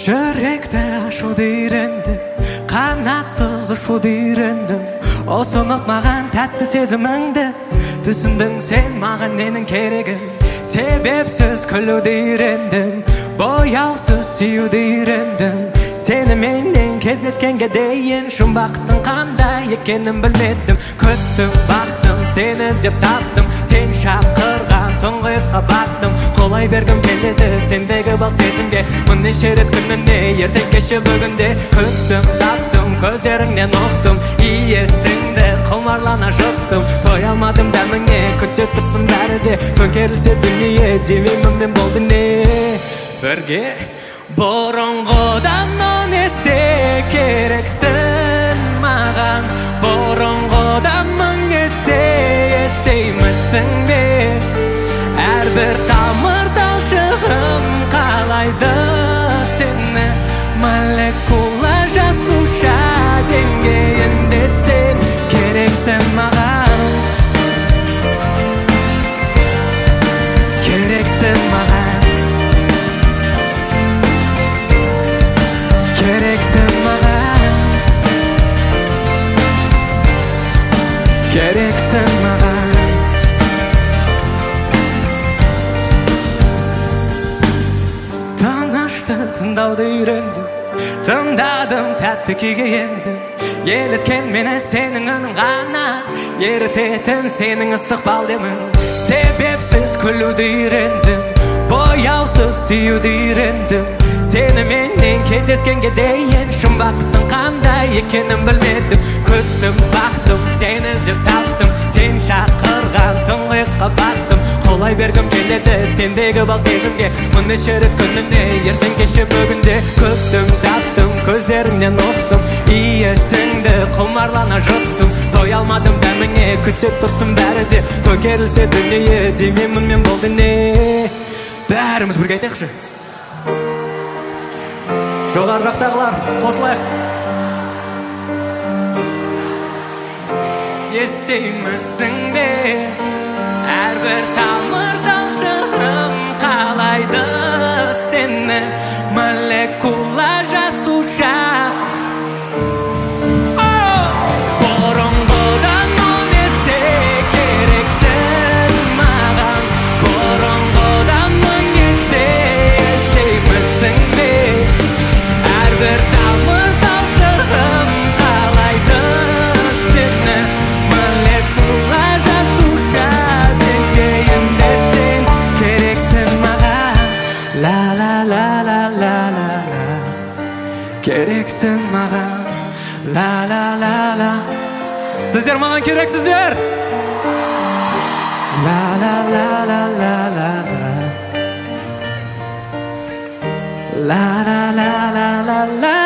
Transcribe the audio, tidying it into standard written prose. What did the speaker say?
Жүректі ашуды үйрендім, қанатсыз ұшуды үйрендім. Осынып маған тәтті сезіміңді, түсіндің сен маған ненің керегін. Себепсіз күлуді үйрендім, бояусыз сүюді үйрендім. Сені менен кездескенге дейін жұмбақтың қандай екенін білмедім. Күттім, бақтым, сені іздеп таптым, сен шақырған тұңғиыққа баттым. Қолай бергім келеді сендегі бал сезімге, мұннеше рет күніне, ертең кеше бүгінде. Күттім, таптым, көздеріңнен ұқтым, иесіңді құмарлана жұттым. Той алмадым дәміңе, күте тұрсын бәрі де, төңкерілсе дүние, демеймін мен болды не. Бірге бұрынғыдан он есе керексің маған, бұрынғыдан мың есе естеймісің бе? Әрбір тамыр талшығым қалайды сені, молекула жасуша деңгейінде сен керексің маған, керексің маған, керексің маған, керексің маған. Тынышты тыңдауды үйрендім, тыңдадым, тәтті күйге ендім. Еліткен мені сенің үнің ғана, ерітетін сенің ыстық балдемің. Себепсіз күлуді үйрендім, бояусыз сүюді үйрендім. Сені менен кездескенге дейін жұмбақтың қандай екенін білмедім. Күттім, бақтым, сені іздеп таптым, сен шақырған тұңғиыққа баттым. Қолай бергім келеді сендегі бал сезімге, мұннеше рет күніне, ертең кеше бүгінде. Күттім, таптым, көздеріңнен ұқтым, иесіңді құмарлана жұттым. Той алмадым дәміңе, күте тұрсын бәрі де, төңкерілсе дүние, демеймін мен болды не. Бәріміз бірге айтайықшы. Жоғар жақтағылар қосылайық. Естеймісің бе? Әрбір тамыр талшығым қалайды сені, молекула жасуша. Бұрынғыдан он есе керексің маған, бұрынғыдан мың есе естеймісің бе? Әрбір тамыр талшығым қалайды сені, молекула жасуша деңгейінде сен керексің маған. Ла ла ла ла ла ла ла, керексің маған. Ла ла ла ла, сіздер маған керексіздер. Ла ла ла ла ла ла ла, ла ла ла ла ла ла.